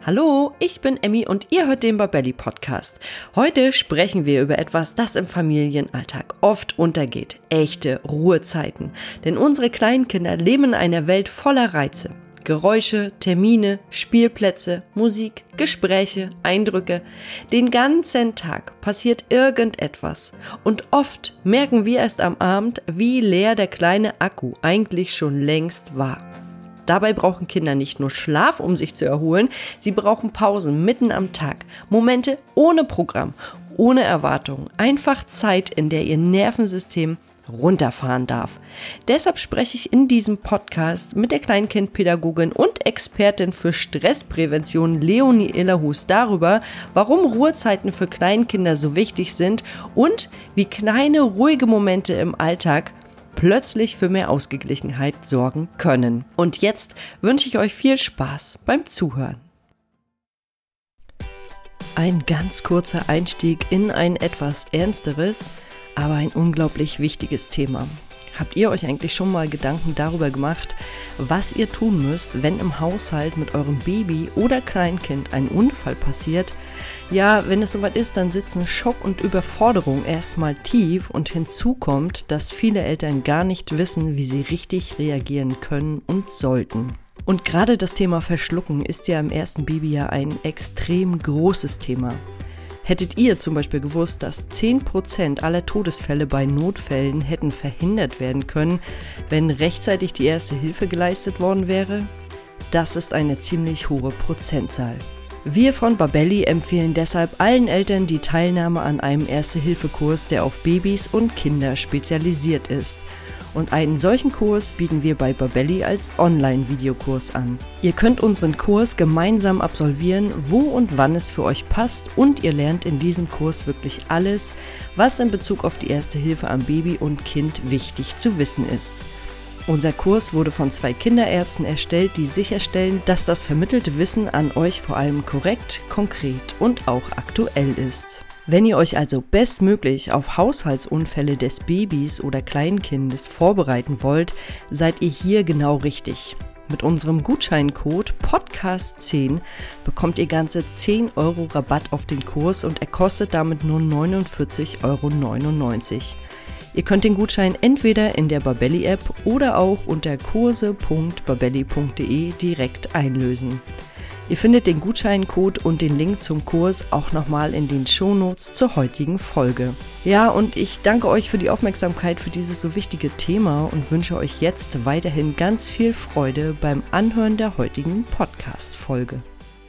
Hallo, ich bin Emmy und ihr hört den Babelli Podcast. Heute sprechen wir über etwas, das im Familienalltag oft untergeht. Echte Ruhezeiten. Denn unsere kleinen Kinder leben in einer Welt voller Reize. Geräusche, Termine, Spielplätze, Musik, Gespräche, Eindrücke. Den ganzen Tag passiert irgendetwas. Und oft merken wir erst am Abend, wie leer der kleine Akku eigentlich schon längst war. Dabei brauchen Kinder nicht nur Schlaf, um sich zu erholen, sie brauchen Pausen mitten am Tag, Momente ohne Programm, ohne Erwartungen, einfach Zeit, in der ihr Nervensystem runterfahren darf. Deshalb spreche ich in diesem Podcast mit der Kleinkindpädagogin und Expertin für Stressprävention Leonie Illerhus darüber, warum Ruhezeiten für Kleinkinder so wichtig sind und wie kleine, ruhige Momente im Alltag plötzlich für mehr Ausgeglichenheit sorgen können. Und jetzt wünsche ich euch viel Spaß beim Zuhören. Ein ganz kurzer Einstieg in ein etwas ernsteres, aber ein unglaublich wichtiges Thema. Habt ihr euch eigentlich schon mal Gedanken darüber gemacht, was ihr tun müsst, wenn im Haushalt mit eurem Baby oder Kleinkind ein Unfall passiert? Ja, wenn es soweit ist, dann sitzen Schock und Überforderung erstmal tief und hinzu kommt, dass viele Eltern gar nicht wissen, wie sie richtig reagieren können und sollten. Und gerade das Thema Verschlucken ist ja im ersten Babyjahr ein extrem großes Thema. Hättet ihr zum Beispiel gewusst, dass 10% aller Todesfälle bei Notfällen hätten verhindert werden können, wenn rechtzeitig die erste Hilfe geleistet worden wäre? Das ist eine ziemlich hohe Prozentzahl. Wir von Babelli empfehlen deshalb allen Eltern die Teilnahme an einem Erste-Hilfe-Kurs, der auf Babys und Kinder spezialisiert ist. Und einen solchen Kurs bieten wir bei Babelli als Online-Videokurs an. Ihr könnt unseren Kurs gemeinsam absolvieren, wo und wann es für euch passt, und ihr lernt in diesem Kurs wirklich alles, was in Bezug auf die Erste Hilfe am Baby und Kind wichtig zu wissen ist. Unser Kurs wurde von 2 Kinderärzten erstellt, die sicherstellen, dass das vermittelte Wissen an euch vor allem korrekt, konkret und auch aktuell ist. Wenn ihr euch also bestmöglich auf Haushaltsunfälle des Babys oder Kleinkindes vorbereiten wollt, seid ihr hier genau richtig. Mit unserem Gutscheincode PODCAST10 bekommt ihr ganze 10 € Rabatt auf den Kurs und er kostet damit nur 49,99 €. Ihr könnt den Gutschein entweder in der Babelli-App oder auch unter kurse.babelli.de direkt einlösen. Ihr findet den Gutscheincode und den Link zum Kurs auch nochmal in den Shownotes zur heutigen Folge. Ja, und ich danke euch für die Aufmerksamkeit für dieses so wichtige Thema und wünsche euch jetzt weiterhin ganz viel Freude beim Anhören der heutigen Podcast-Folge.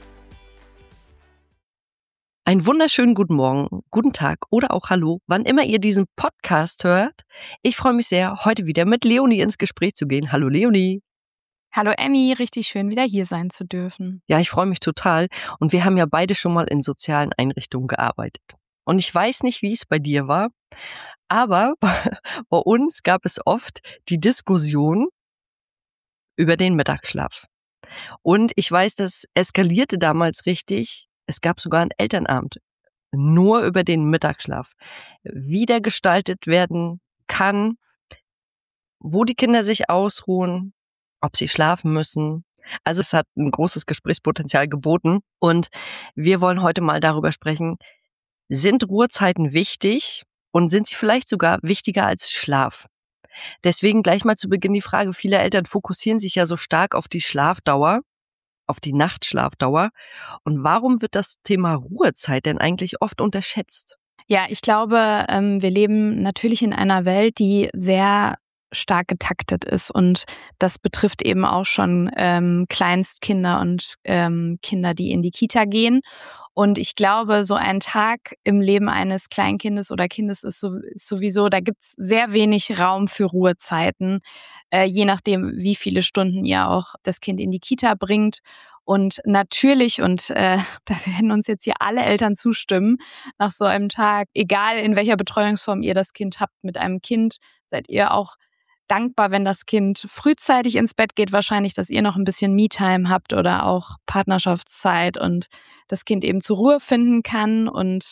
Einen wunderschönen guten Morgen, guten Tag oder auch Hallo, wann immer ihr diesen Podcast hört. Ich freue mich sehr, heute wieder mit Leonie ins Gespräch zu gehen. Hallo Leonie. Hallo Emmy, richtig schön, wieder hier sein zu dürfen. Ja, ich freue mich total. Und wir haben ja beide schon mal in sozialen Einrichtungen gearbeitet. Und ich weiß nicht, wie es bei dir war, aber bei uns gab es oft die Diskussion über den Mittagsschlaf. Und ich weiß, das eskalierte damals richtig. Es gab sogar einen Elternabend, nur über den Mittagsschlaf. Wie der gestaltet werden kann, wo die Kinder sich ausruhen, ob sie schlafen müssen. Also es hat ein großes Gesprächspotenzial geboten. Und wir wollen heute mal darüber sprechen, sind Ruhezeiten wichtig und sind sie vielleicht sogar wichtiger als Schlaf? Deswegen gleich mal zu Beginn die Frage, viele Eltern fokussieren sich ja so stark auf die Schlafdauer, auf die Nachtschlafdauer. Und warum wird das Thema Ruhezeit denn eigentlich oft unterschätzt? Ja, ich glaube, wir leben natürlich in einer Welt, die sehr stark getaktet ist, und das betrifft eben auch schon Kleinstkinder und Kinder, die in die Kita gehen. Und ich glaube, so ein Tag im Leben eines Kleinkindes oder Kindes ist sowieso, da gibt's sehr wenig Raum für Ruhezeiten, je nachdem, wie viele Stunden ihr auch das Kind in die Kita bringt. Und natürlich, und da werden uns jetzt hier alle Eltern zustimmen, nach so einem Tag, egal in welcher Betreuungsform ihr das Kind habt, mit einem Kind seid ihr auch dankbar, wenn das Kind frühzeitig ins Bett geht, wahrscheinlich, dass ihr noch ein bisschen Me-Time habt oder auch Partnerschaftszeit und das Kind eben zur Ruhe finden kann. Und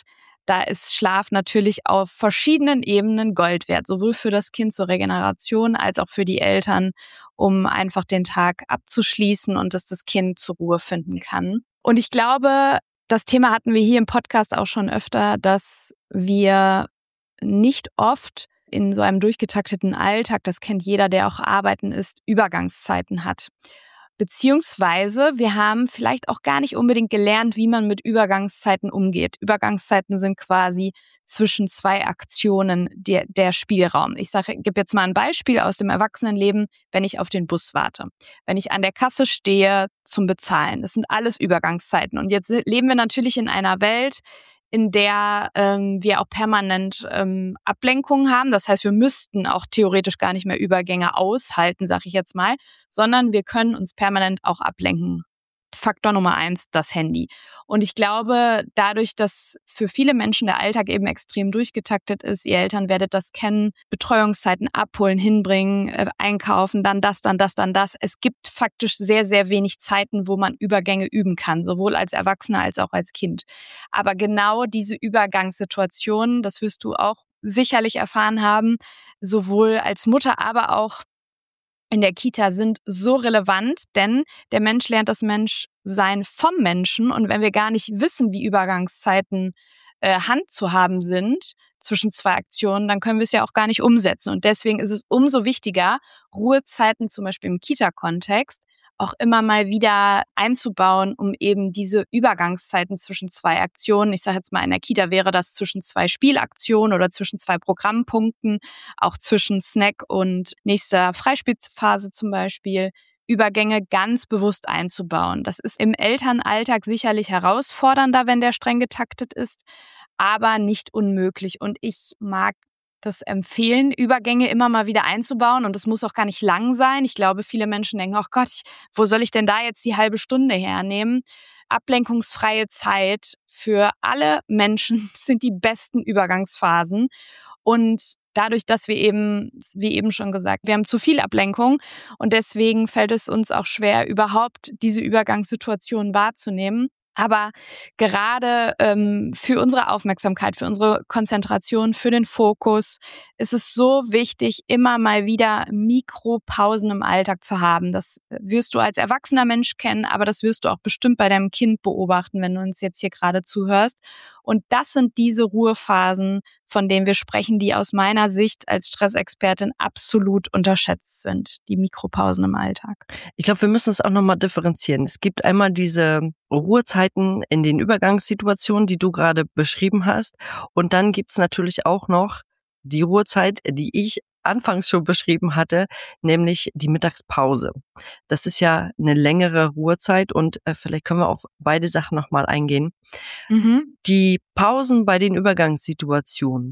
da ist Schlaf natürlich auf verschiedenen Ebenen Gold wert, sowohl für das Kind zur Regeneration als auch für die Eltern, um einfach den Tag abzuschließen und dass das Kind zur Ruhe finden kann. Und ich glaube, das Thema hatten wir hier im Podcast auch schon öfter, dass wir nicht oft in so einem durchgetakteten Alltag, das kennt jeder, der auch arbeiten ist, Übergangszeiten hat. Beziehungsweise wir haben vielleicht auch gar nicht unbedingt gelernt, wie man mit Übergangszeiten umgeht. Übergangszeiten sind quasi zwischen zwei Aktionen der Spielraum. Ich gebe jetzt mal ein Beispiel aus dem Erwachsenenleben, wenn ich auf den Bus warte, wenn ich an der Kasse stehe zum Bezahlen. Das sind alles Übergangszeiten. Und jetzt leben wir natürlich in einer Welt, in der wir auch permanent Ablenkungen haben. Das heißt, wir müssten auch theoretisch gar nicht mehr Übergänge aushalten, sage ich jetzt mal, sondern wir können uns permanent auch ablenken. Faktor Nummer 1, das Handy. Und ich glaube, dadurch, dass für viele Menschen der Alltag eben extrem durchgetaktet ist, ihr Eltern werdet das kennen, Betreuungszeiten abholen, hinbringen, einkaufen, dann das, dann das, dann das. Es gibt faktisch sehr, sehr wenig Zeiten, wo man Übergänge üben kann, sowohl als Erwachsener als auch als Kind. Aber genau diese Übergangssituationen, das wirst du auch sicherlich erfahren haben, sowohl als Mutter, aber auch in der Kita sind so relevant, denn der Mensch lernt das Menschsein vom Menschen. Und wenn wir gar nicht wissen, wie Übergangszeiten handzuhaben sind zwischen zwei Aktionen, dann können wir es ja auch gar nicht umsetzen. Und deswegen ist es umso wichtiger, Ruhezeiten zum Beispiel im Kita-Kontext auch immer mal wieder einzubauen, um eben diese Übergangszeiten zwischen zwei Aktionen, ich sage jetzt mal in der Kita wäre das zwischen zwei Spielaktionen oder zwischen zwei Programmpunkten, auch zwischen Snack und nächster Freispielphase zum Beispiel, Übergänge ganz bewusst einzubauen. Das ist im Elternalltag sicherlich herausfordernder, wenn der streng getaktet ist, aber nicht unmöglich. Und ich mag das empfehlen, Übergänge immer mal wieder einzubauen. Und das muss auch gar nicht lang sein. Ich glaube, viele Menschen denken, oh Gott, wo soll ich denn da jetzt die halbe Stunde hernehmen? Ablenkungsfreie Zeit für alle Menschen sind die besten Übergangsphasen. Und dadurch, dass wir eben, wie eben schon gesagt, wir haben zu viel Ablenkung und deswegen fällt es uns auch schwer, überhaupt diese Übergangssituation wahrzunehmen. Aber gerade für unsere Aufmerksamkeit, für unsere Konzentration, für den Fokus ist es so wichtig, immer mal wieder Mikropausen im Alltag zu haben. Das wirst du als erwachsener Mensch kennen, aber das wirst du auch bestimmt bei deinem Kind beobachten, wenn du uns jetzt hier gerade zuhörst. Und das sind diese Ruhephasen, von denen wir sprechen, die aus meiner Sicht als Stressexpertin absolut unterschätzt sind, die Mikropausen im Alltag. Ich glaube, wir müssen es auch nochmal differenzieren. Es gibt einmal diese Ruhezeiten in den Übergangssituationen, die du gerade beschrieben hast. Und dann gibt's natürlich auch noch die Ruhezeit, die ich anfangs schon beschrieben hatte, nämlich die Mittagspause. Das ist ja eine längere Ruhezeit und vielleicht können wir auf beide Sachen nochmal eingehen. Die Pausen bei den Übergangssituationen.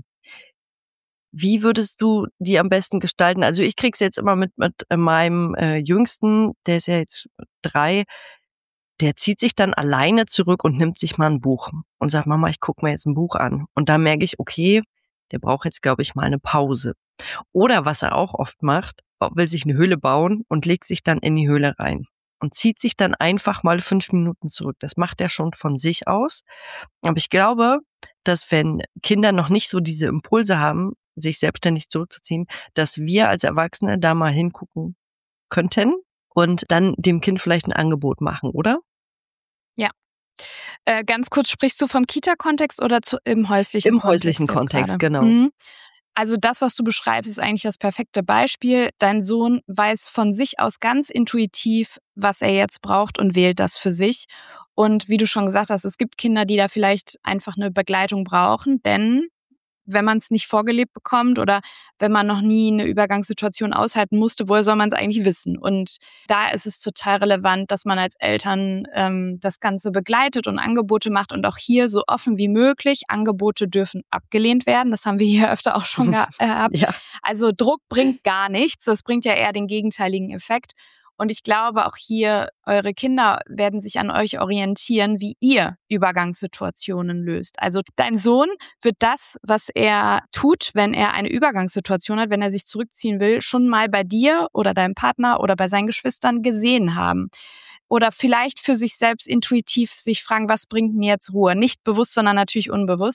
Wie würdest du die am besten gestalten? Also ich krieg's jetzt immer mit meinem Jüngsten, der ist ja jetzt 3, der zieht sich dann alleine zurück und nimmt sich mal ein Buch und sagt, Mama, ich gucke mir jetzt ein Buch an. Und da merke ich, okay, der braucht jetzt, glaube ich, mal eine Pause. Oder was er auch oft macht, will sich eine Höhle bauen und legt sich dann in die Höhle rein und zieht sich dann einfach mal 5 Minuten zurück. Das macht er schon von sich aus. Aber ich glaube, dass wenn Kinder noch nicht so diese Impulse haben, sich selbstständig zurückzuziehen, dass wir als Erwachsene da mal hingucken könnten und dann dem Kind vielleicht ein Angebot machen, oder? Ja. Ganz kurz, sprichst du vom Kita-Kontext oder im häuslichen Kontext? Im häuslichen Kontext, genau. Also das, was du beschreibst, ist eigentlich das perfekte Beispiel. Dein Sohn weiß von sich aus ganz intuitiv, was er jetzt braucht und wählt das für sich. Und wie du schon gesagt hast, es gibt Kinder, die da vielleicht einfach eine Begleitung brauchen, denn wenn man es nicht vorgelebt bekommt oder wenn man noch nie eine Übergangssituation aushalten musste, woher soll man es eigentlich wissen? Und da ist es total relevant, dass man als Eltern das Ganze begleitet und Angebote macht und auch hier so offen wie möglich. Angebote dürfen abgelehnt werden. Das haben wir hier öfter auch schon gehabt. Ja. Also Druck bringt gar nichts. Das bringt ja eher den gegenteiligen Effekt. Und ich glaube, auch hier, eure Kinder werden sich an euch orientieren, wie ihr Übergangssituationen löst. Also dein Sohn wird das, was er tut, wenn er eine Übergangssituation hat, wenn er sich zurückziehen will, schon mal bei dir oder deinem Partner oder bei seinen Geschwistern gesehen haben. Oder vielleicht für sich selbst intuitiv sich fragen, was bringt mir jetzt Ruhe? Nicht bewusst, sondern natürlich unbewusst.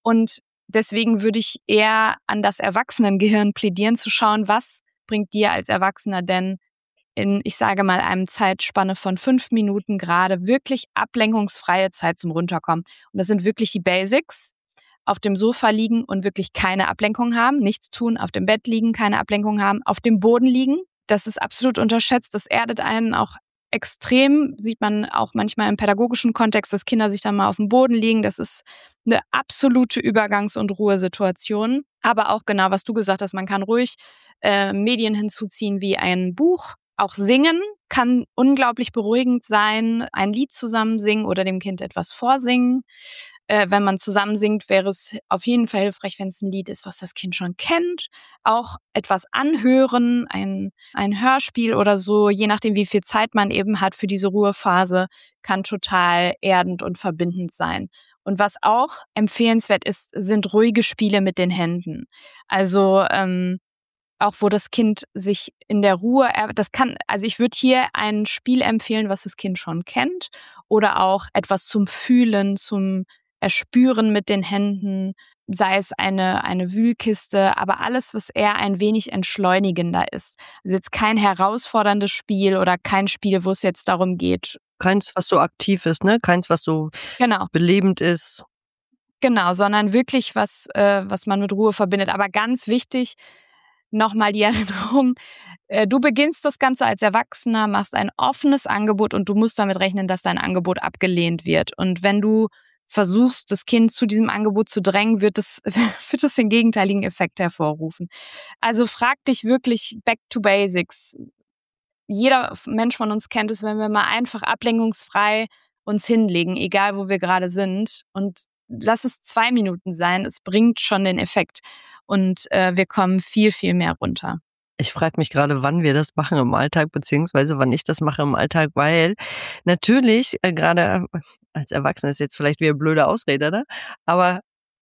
Und deswegen würde ich eher an das Erwachsenengehirn plädieren, zu schauen, was bringt dir als Erwachsener denn in, ich sage mal, einem Zeitspanne von 5 Minuten gerade wirklich ablenkungsfreie Zeit zum Runterkommen. Und das sind wirklich die Basics. Auf dem Sofa liegen und wirklich keine Ablenkung haben, nichts tun, auf dem Bett liegen, keine Ablenkung haben, auf dem Boden liegen. Das ist absolut unterschätzt. Das erdet einen auch extrem. Sieht man auch manchmal im pädagogischen Kontext, dass Kinder sich dann mal auf dem Boden liegen. Das ist eine absolute Übergangs- und Ruhesituation. Aber auch genau, was du gesagt hast, man kann ruhig Medien hinzuziehen wie ein Buch. Auch singen kann unglaublich beruhigend sein. Ein Lied zusammen singen oder dem Kind etwas vorsingen. Wenn man zusammen singt, wäre es auf jeden Fall hilfreich, wenn es ein Lied ist, was das Kind schon kennt. Auch etwas anhören, ein Hörspiel oder so, je nachdem, wie viel Zeit man eben hat für diese Ruhephase, kann total erdend und verbindend sein. Und was auch empfehlenswert ist, sind ruhige Spiele mit den Händen. Also auch wo das Kind sich in der Ruhe, also ich würde hier ein Spiel empfehlen, was das Kind schon kennt, oder auch etwas zum Fühlen, zum Erspüren mit den Händen, sei es eine Wühlkiste, aber alles, was eher ein wenig entschleunigender ist. Also jetzt kein herausforderndes Spiel oder kein Spiel, wo es jetzt darum geht. Keins, was so aktiv ist, ne? Keins, was so belebend ist. Genau, sondern wirklich was man mit Ruhe verbindet. Aber ganz wichtig, nochmal die Erinnerung, du beginnst das Ganze als Erwachsener, machst ein offenes Angebot und du musst damit rechnen, dass dein Angebot abgelehnt wird. Und wenn du versuchst, das Kind zu diesem Angebot zu drängen, wird es den gegenteiligen Effekt hervorrufen. Also frag dich wirklich back to basics. Jeder Mensch von uns kennt es, wenn wir mal einfach ablenkungsfrei uns hinlegen, egal wo wir gerade sind, und lass es 2 Minuten sein, es bringt schon den Effekt und wir kommen viel, viel mehr runter. Ich frage mich gerade, wann wir das machen im Alltag, beziehungsweise wann ich das mache im Alltag, weil natürlich, gerade als Erwachsener ist jetzt vielleicht wieder eine blöde Ausrede, ne? Aber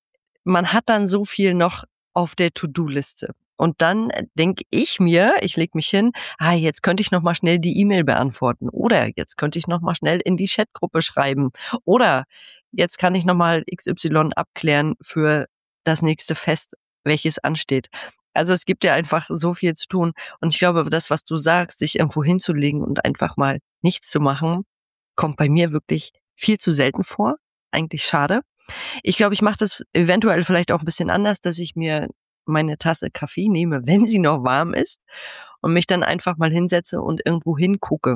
man hat dann so viel noch auf der To-Do-Liste. Und dann denke ich mir, ich lege mich hin, jetzt könnte ich noch mal schnell die E-Mail beantworten oder jetzt könnte ich noch mal schnell in die Chatgruppe schreiben oder jetzt kann ich noch mal XY abklären für das nächste Fest, welches ansteht. Also es gibt ja einfach so viel zu tun und ich glaube, das, was du sagst, sich irgendwo hinzulegen und einfach mal nichts zu machen, kommt bei mir wirklich viel zu selten vor. Eigentlich schade. Ich glaube, ich mache das eventuell vielleicht auch ein bisschen anders, dass ich mir meine Tasse Kaffee nehme, wenn sie noch warm ist und mich dann einfach mal hinsetze und irgendwo hingucke.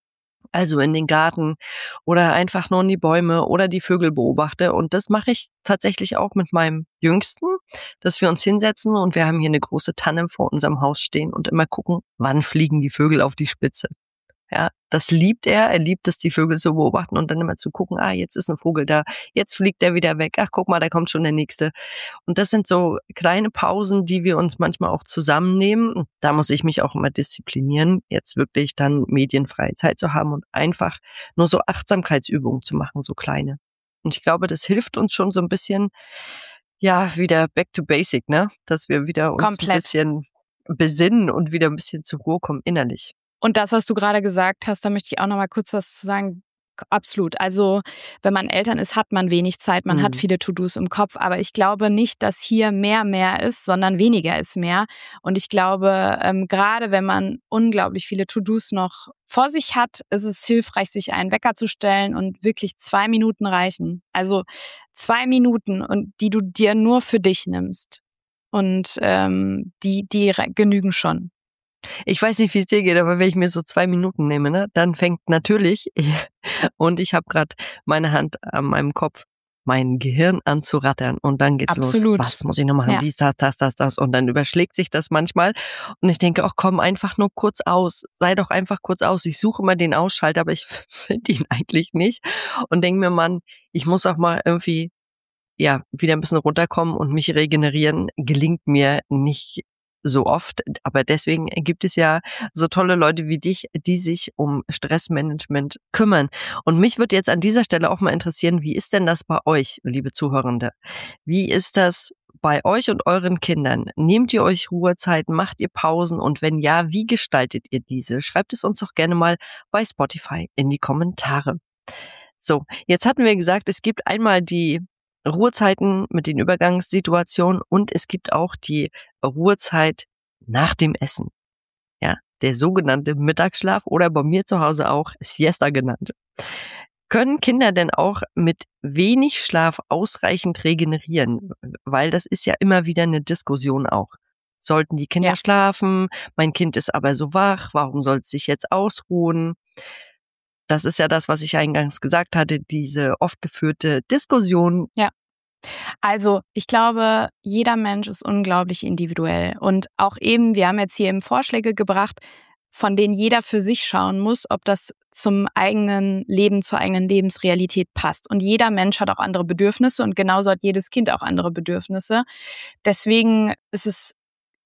Also in den Garten oder einfach nur in die Bäume oder die Vögel beobachte. Und das mache ich tatsächlich auch mit meinem Jüngsten, dass wir uns hinsetzen und wir haben hier eine große Tanne vor unserem Haus stehen und immer gucken, wann fliegen die Vögel auf die Spitze. Ja, das liebt er. Er liebt es, die Vögel zu beobachten und dann immer zu gucken, jetzt ist ein Vogel da, jetzt fliegt er wieder weg. Ach, guck mal, da kommt schon der nächste. Und das sind so kleine Pausen, die wir uns manchmal auch zusammennehmen. Da muss ich mich auch immer disziplinieren, jetzt wirklich dann medienfreie Zeit zu haben und einfach nur so Achtsamkeitsübungen zu machen, so kleine. Und ich glaube, das hilft uns schon so ein bisschen, wieder back to basic, ne? Dass wir wieder uns ein bisschen besinnen und wieder ein bisschen zur Ruhe kommen innerlich. Und das, was du gerade gesagt hast, da möchte ich auch noch mal kurz was zu sagen. Absolut. Also wenn man Eltern ist, hat man wenig Zeit, man hat viele To-Dos im Kopf, aber ich glaube nicht, dass hier mehr ist, sondern weniger ist mehr. Und ich glaube, gerade wenn man unglaublich viele To-Dos noch vor sich hat, ist es hilfreich, sich einen Wecker zu stellen und wirklich 2 Minuten reichen. Also 2 Minuten, und die du dir nur für dich nimmst. Und die genügen schon. Ich weiß nicht, wie es dir geht, aber wenn ich mir so 2 Minuten nehme, ne, dann fängt natürlich, und ich habe gerade meine Hand an meinem Kopf, mein Gehirn an zu rattern und dann geht's Absolut. los. Was muss ich noch machen? Dies, das und dann überschlägt sich das manchmal und ich denke, komm einfach nur kurz aus, sei doch einfach kurz aus. Ich suche immer den Ausschalter, aber ich finde ihn eigentlich nicht und denke mir, Mann, ich muss auch mal irgendwie wieder ein bisschen runterkommen und mich regenerieren, gelingt mir nicht so oft, aber deswegen gibt es ja so tolle Leute wie dich, die sich um Stressmanagement kümmern. Und mich würde jetzt an dieser Stelle auch mal interessieren, wie ist denn das bei euch, liebe Zuhörende? Wie ist das bei euch und euren Kindern? Nehmt ihr euch Ruhezeiten, macht ihr Pausen und wenn ja, wie gestaltet ihr diese? Schreibt es uns doch gerne mal bei Spotify in die Kommentare. So, jetzt hatten wir gesagt, es gibt einmal die Ruhezeiten mit den Übergangssituationen und es gibt auch die Ruhezeit nach dem Essen. Ja, der sogenannte Mittagsschlaf oder bei mir zu Hause auch Siesta genannt. Können Kinder denn auch mit wenig Schlaf ausreichend regenerieren? Weil das ist ja immer wieder eine Diskussion auch. Sollten die Kinder schlafen? Mein Kind ist aber so wach. Warum soll es sich jetzt ausruhen? Das ist ja das, was ich eingangs gesagt hatte, diese oft geführte Diskussion. Ja. Also ich glaube, jeder Mensch ist unglaublich individuell. Und auch eben, wir haben jetzt hier eben Vorschläge gebracht, von denen jeder für sich schauen muss, ob das zum eigenen Leben, zur eigenen Lebensrealität passt. Und jeder Mensch hat auch andere Bedürfnisse und genauso hat jedes Kind auch andere Bedürfnisse. Deswegen ist es,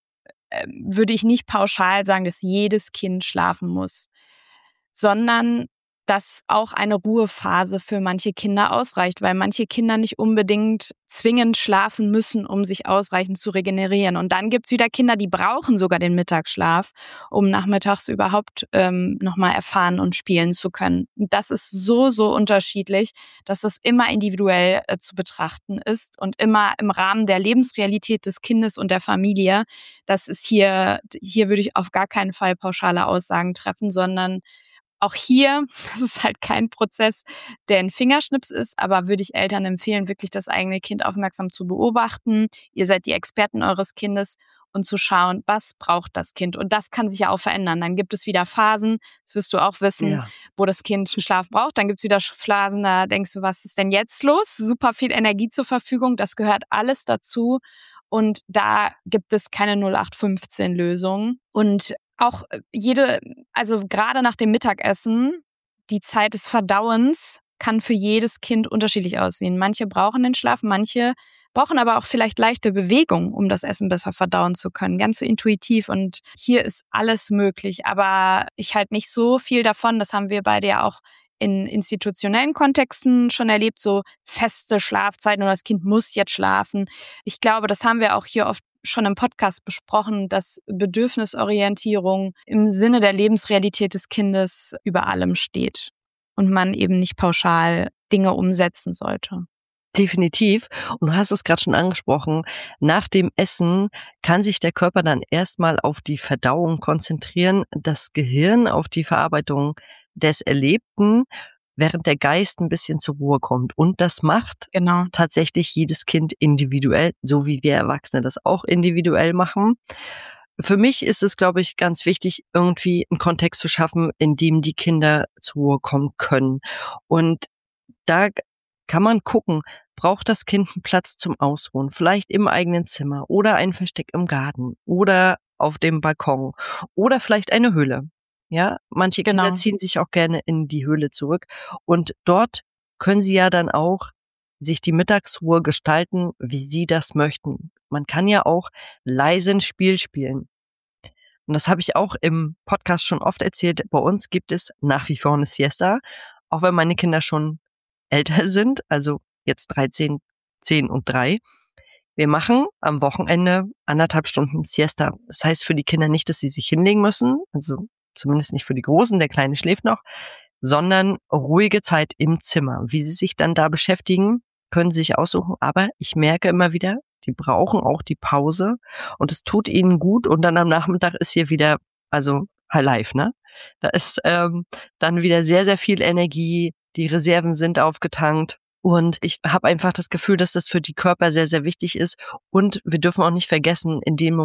würde ich nicht pauschal sagen, dass jedes Kind schlafen muss, sondern dass auch eine Ruhephase für manche Kinder ausreicht, weil manche Kinder nicht unbedingt zwingend schlafen müssen, um sich ausreichend zu regenerieren. Und dann gibt's wieder Kinder, die brauchen sogar den Mittagsschlaf, um nachmittags überhaupt nochmal erfahren und spielen zu können. Und das ist so, so unterschiedlich, dass das immer individuell zu betrachten ist und immer im Rahmen der Lebensrealität des Kindes und der Familie. Das ist hier würde ich auf gar keinen Fall pauschale Aussagen treffen, sondern auch hier, das ist halt kein Prozess, der ein Fingerschnips ist, aber würde ich Eltern empfehlen, wirklich das eigene Kind aufmerksam zu beobachten. Ihr seid die Experten eures Kindes und zu schauen, was braucht das Kind? Und das kann sich ja auch verändern. Dann gibt es wieder Phasen, das wirst du auch wissen, wo das Kind einen Schlaf braucht. Dann gibt es wieder Phasen, da denkst du, was ist denn jetzt los? Super viel Energie zur Verfügung, das gehört alles dazu. Und da gibt es keine 0815-Lösung. Und auch also gerade nach dem Mittagessen, die Zeit des Verdauens kann für jedes Kind unterschiedlich aussehen. Manche brauchen den Schlaf, manche brauchen aber auch vielleicht leichte Bewegung, um das Essen besser verdauen zu können. Ganz so intuitiv und hier ist alles möglich. Aber ich halte nicht so viel davon, das haben wir beide ja auch in institutionellen Kontexten schon erlebt, so feste Schlafzeiten oder das Kind muss jetzt schlafen. Ich glaube, das haben wir auch hier oft schon im Podcast besprochen, dass Bedürfnisorientierung im Sinne der Lebensrealität des Kindes über allem steht und man eben nicht pauschal Dinge umsetzen sollte. Definitiv. Und du hast es gerade schon angesprochen, nach dem Essen kann sich der Körper dann erstmal auf die Verdauung konzentrieren, das Gehirn auf die Verarbeitung des Erlebten, während der Geist ein bisschen zur Ruhe kommt. Und das macht tatsächlich jedes Kind individuell, so wie wir Erwachsene das auch individuell machen. Für mich ist es, glaube ich, ganz wichtig, irgendwie einen Kontext zu schaffen, in dem die Kinder zur Ruhe kommen können. Und da kann man gucken, braucht das Kind einen Platz zum Ausruhen, vielleicht im eigenen Zimmer oder ein Versteck im Garten oder auf dem Balkon oder vielleicht eine Höhle. Ja, manche Kinder ziehen sich auch gerne in die Höhle zurück und dort können sie ja dann auch sich die Mittagsruhe gestalten, wie sie das möchten. Man kann ja auch leise ein Spiel spielen. Und das habe ich auch im Podcast schon oft erzählt. Bei uns gibt es nach wie vor eine Siesta, auch wenn meine Kinder schon älter sind, also jetzt 13, 10 und 3. Wir machen am Wochenende 1,5 Stunden Siesta. Das heißt für die Kinder nicht, dass sie sich hinlegen müssen, also zumindest nicht für die Großen, der Kleine schläft noch, sondern ruhige Zeit im Zimmer. Wie sie sich dann da beschäftigen, können sie sich aussuchen. Aber ich merke immer wieder, die brauchen auch die Pause und es tut ihnen gut. Und dann am Nachmittag ist hier wieder, also High Life, ne? Da ist dann wieder sehr, sehr viel Energie. Die Reserven sind aufgetankt. Und ich habe einfach das Gefühl, dass das für die Körper sehr, sehr wichtig ist. Und wir dürfen auch nicht vergessen, in den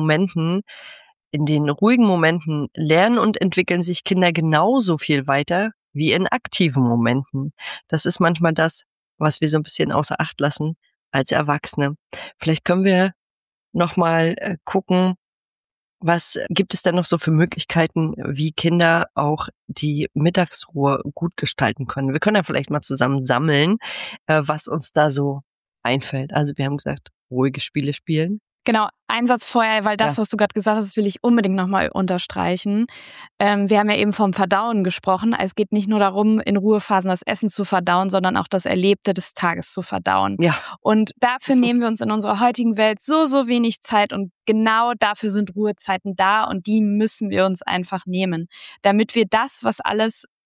ruhigen Momenten lernen und entwickeln sich Kinder genauso viel weiter wie in aktiven Momenten. Das ist manchmal das, was wir so ein bisschen außer Acht lassen als Erwachsene. Vielleicht können wir nochmal gucken, was gibt es denn noch so für Möglichkeiten, wie Kinder auch die Mittagsruhe gut gestalten können? Wir können ja vielleicht mal zusammen sammeln, was uns da so einfällt. Also wir haben gesagt, ruhige Spiele spielen. Genau, ein Satz vorher, weil das, was du gerade gesagt hast, will ich unbedingt nochmal unterstreichen. Wir haben ja eben vom Verdauen gesprochen. Es geht nicht nur darum, in Ruhephasen das Essen zu verdauen, sondern auch das Erlebte des Tages zu verdauen. Ja. Und dafür nehmen wir uns in unserer heutigen Welt so, so wenig Zeit und genau dafür sind Ruhezeiten da und die müssen wir uns einfach nehmen, damit wir das, was alles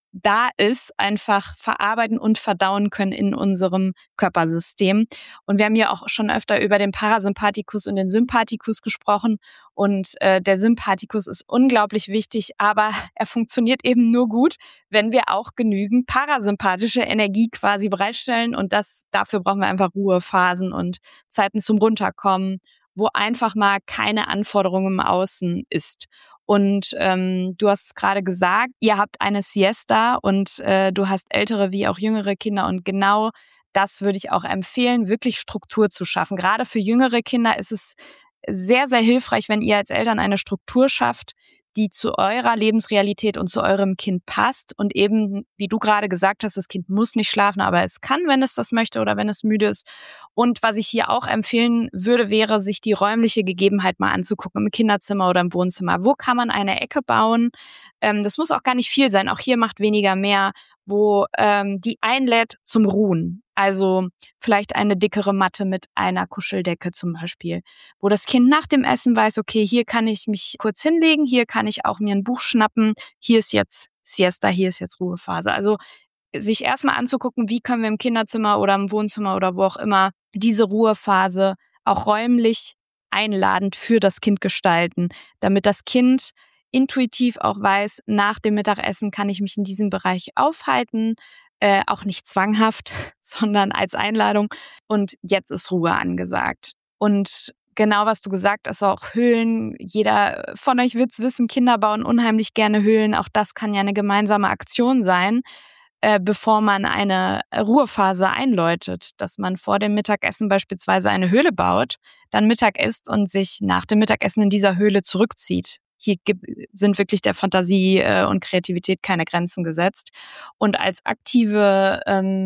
da ist, einfach verarbeiten und verdauen können in unserem Körpersystem. Und wir haben ja auch schon öfter über den Parasympathikus und den Sympathikus gesprochen. Und der Sympathikus ist unglaublich wichtig, aber er funktioniert eben nur gut, wenn wir auch genügend parasympathische Energie quasi bereitstellen. Und dafür brauchen wir einfach Ruhephasen und Zeiten zum Runterkommen, wo einfach mal keine Anforderung im Außen ist. Und du hast es gerade gesagt, ihr habt eine Siesta und du hast ältere wie auch jüngere Kinder. Und genau das würde ich auch empfehlen, wirklich Struktur zu schaffen. Gerade für jüngere Kinder ist es sehr, sehr hilfreich, wenn ihr als Eltern eine Struktur schafft, die zu eurer Lebensrealität und zu eurem Kind passt. Und eben, wie du gerade gesagt hast, das Kind muss nicht schlafen, aber es kann, wenn es das möchte oder wenn es müde ist. Und was ich hier auch empfehlen würde, wäre, sich die räumliche Gegebenheit mal anzugucken, im Kinderzimmer oder im Wohnzimmer. Wo kann man eine Ecke bauen? Das muss auch gar nicht viel sein. Auch hier macht weniger mehr, wo die einlädt zum Ruhen. Also vielleicht eine dickere Matte mit einer Kuscheldecke zum Beispiel, wo das Kind nach dem Essen weiß, okay, hier kann ich mich kurz hinlegen, hier kann ich auch mir ein Buch schnappen, hier ist jetzt Siesta, hier ist jetzt Ruhephase. Also sich erstmal anzugucken, wie können wir im Kinderzimmer oder im Wohnzimmer oder wo auch immer diese Ruhephase auch räumlich einladend für das Kind gestalten, damit das Kind intuitiv auch weiß, nach dem Mittagessen kann ich mich in diesem Bereich aufhalten, auch nicht zwanghaft, sondern als Einladung. Und jetzt ist Ruhe angesagt. Und genau, was du gesagt hast, auch Höhlen. Jeder von euch wird's wissen, Kinder bauen unheimlich gerne Höhlen. Auch das kann ja eine gemeinsame Aktion sein, bevor man eine Ruhephase einläutet, dass man vor dem Mittagessen beispielsweise eine Höhle baut, dann Mittag isst und sich nach dem Mittagessen in dieser Höhle zurückzieht. Hier sind wirklich der Fantasie und Kreativität keine Grenzen gesetzt. Und als aktive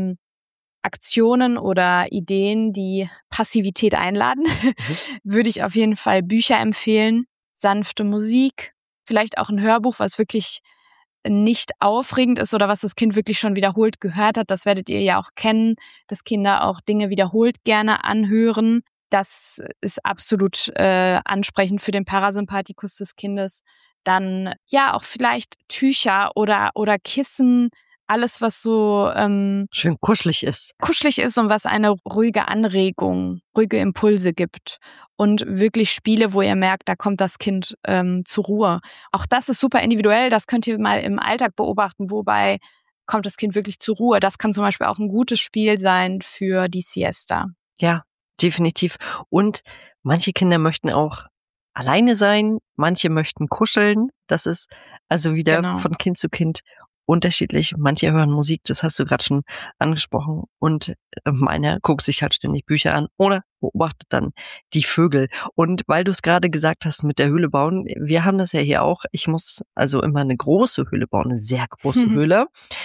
Aktionen oder Ideen, die Passivität einladen, würde ich auf jeden Fall Bücher empfehlen, sanfte Musik, vielleicht auch ein Hörbuch, was wirklich nicht aufregend ist oder was das Kind wirklich schon wiederholt gehört hat. Das werdet ihr ja auch kennen, dass Kinder auch Dinge wiederholt gerne anhören. Das ist absolut ansprechend für den Parasympathikus des Kindes. Dann ja auch vielleicht Tücher oder Kissen, alles was so Schön kuschelig ist. Und was eine ruhige Anregung, ruhige Impulse gibt. Und wirklich Spiele, wo ihr merkt, da kommt das Kind zur Ruhe. Auch das ist super individuell, das könnt ihr mal im Alltag beobachten, wobei kommt das Kind wirklich zur Ruhe. Das kann zum Beispiel auch ein gutes Spiel sein für die Siesta. Ja, definitiv. Und manche Kinder möchten auch alleine sein, manche möchten kuscheln. Das ist also wieder von Kind zu Kind unterschiedlich. Manche hören Musik, das hast du gerade schon angesprochen. Und meiner guckt sich halt ständig Bücher an oder beobachtet dann die Vögel. Und weil du es gerade gesagt hast mit der Höhle bauen, wir haben das ja hier auch. Ich muss also immer eine große Höhle bauen, eine sehr große Höhle.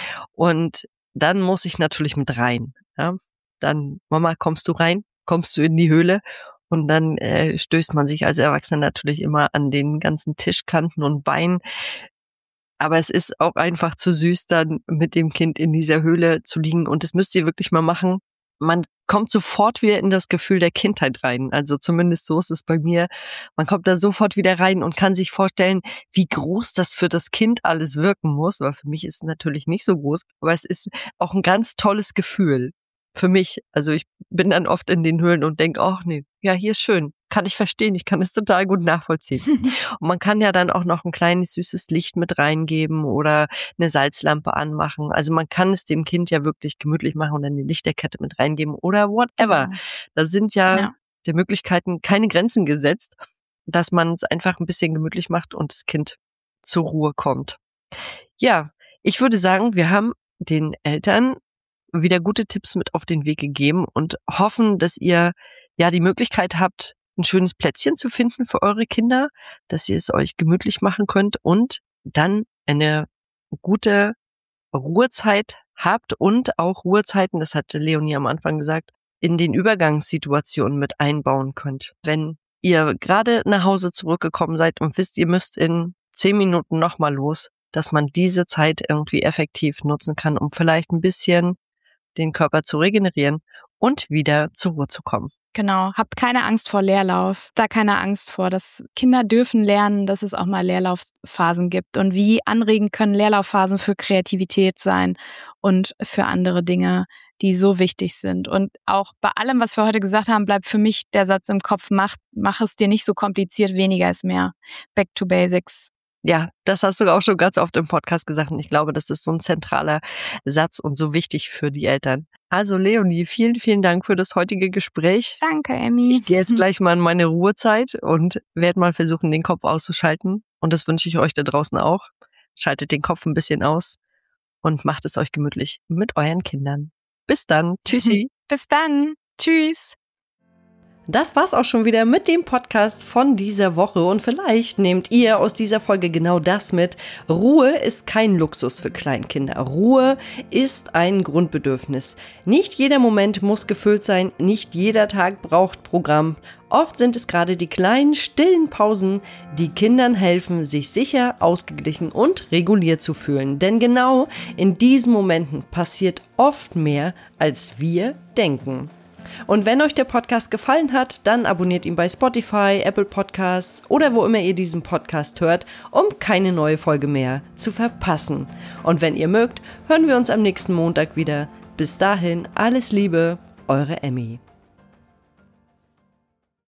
Und dann muss ich natürlich mit rein. Ja? Dann, Mama, kommst du rein? Kommst du in die Höhle? Und dann stößt man sich als Erwachsener natürlich immer an den ganzen Tischkanten und Beinen. Aber es ist auch einfach zu süß, dann mit dem Kind in dieser Höhle zu liegen. Und das müsst ihr wirklich mal machen. Man kommt sofort wieder in das Gefühl der Kindheit rein. Also zumindest so ist es bei mir. Man kommt da sofort wieder rein und kann sich vorstellen, wie groß das für das Kind alles wirken muss. Weil für mich ist es natürlich nicht so groß. Aber es ist auch ein ganz tolles Gefühl. Für mich. Also ich bin dann oft in den Höhlen und denke, ach nee, ja, hier ist schön. Kann ich verstehen. Ich kann es total gut nachvollziehen. Und man kann ja dann auch noch ein kleines süßes Licht mit reingeben oder eine Salzlampe anmachen. Also man kann es dem Kind ja wirklich gemütlich machen und eine Lichterkette mit reingeben oder whatever. Genau. Da sind ja der Möglichkeiten keine Grenzen gesetzt, dass man es einfach ein bisschen gemütlich macht und das Kind zur Ruhe kommt. Ja, ich würde sagen, wir haben den Eltern wieder gute Tipps mit auf den Weg gegeben und hoffen, dass ihr ja die Möglichkeit habt, ein schönes Plätzchen zu finden für eure Kinder, dass ihr es euch gemütlich machen könnt und dann eine gute Ruhezeit habt und auch Ruhezeiten, das hatte Leonie am Anfang gesagt, in den Übergangssituationen mit einbauen könnt. Wenn ihr gerade nach Hause zurückgekommen seid und wisst, ihr müsst in 10 Minuten nochmal los, dass man diese Zeit irgendwie effektiv nutzen kann, um vielleicht ein bisschen den Körper zu regenerieren und wieder zur Ruhe zu kommen. Genau, habt keine Angst vor Leerlauf, da keine Angst vor. Kinder dürfen lernen, dass es auch mal Leerlaufphasen gibt. Und wie anregend können Leerlaufphasen für Kreativität sein und für andere Dinge, die so wichtig sind. Und auch bei allem, was wir heute gesagt haben, bleibt für mich der Satz im Kopf, mach es dir nicht so kompliziert, weniger ist mehr. Back to basics. Ja, das hast du auch schon ganz oft im Podcast gesagt und ich glaube, das ist so ein zentraler Satz und so wichtig für die Eltern. Also Leonie, vielen, vielen Dank für das heutige Gespräch. Danke, Emmy. Ich gehe jetzt gleich mal in meine Ruhezeit und werde mal versuchen, den Kopf auszuschalten. Und das wünsche ich euch da draußen auch. Schaltet den Kopf ein bisschen aus und macht es euch gemütlich mit euren Kindern. Bis dann. Tschüssi. Bis dann. Tschüss. Das war's auch schon wieder mit dem Podcast von dieser Woche und vielleicht nehmt ihr aus dieser Folge genau das mit. Ruhe ist kein Luxus für Kleinkinder. Ruhe ist ein Grundbedürfnis. Nicht jeder Moment muss gefüllt sein, nicht jeder Tag braucht Programm. Oft sind es gerade die kleinen, stillen Pausen, die Kindern helfen, sich sicher, ausgeglichen und reguliert zu fühlen. Denn genau in diesen Momenten passiert oft mehr, als wir denken. Und wenn euch der Podcast gefallen hat, dann abonniert ihn bei Spotify, Apple Podcasts oder wo immer ihr diesen Podcast hört, um keine neue Folge mehr zu verpassen. Und wenn ihr mögt, hören wir uns am nächsten Montag wieder. Bis dahin, alles Liebe, eure Emmy.